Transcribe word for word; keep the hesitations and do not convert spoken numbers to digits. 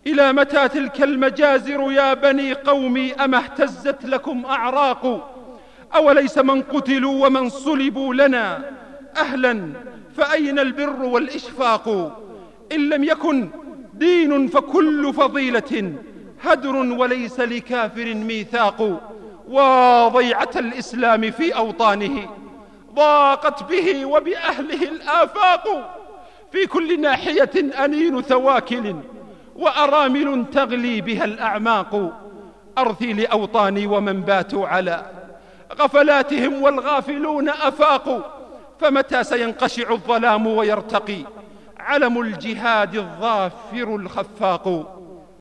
إلى متى تلك المجازر يا بني قومي؟ أما اهتزت لكم أعراق؟ أوليس من قتلوا ومن صلبوا لنا أهلا؟ فأين البر والإشفاق؟ إن لم يكن دين فكل فضيلة هدر، وليس لكافر ميثاق. وضيعة الإسلام في أوطانه ضاقت به وبأهله الآفاق، في كل ناحية أنين ثواكل وأرامل تغلي بها الأعماق. أرثي لأوطاني ومن باتوا على غفلاتهم والغافلون أفاقوا، فمتى سينقشع الظلام ويرتقي علم الجهاد الظافر الخفاق؟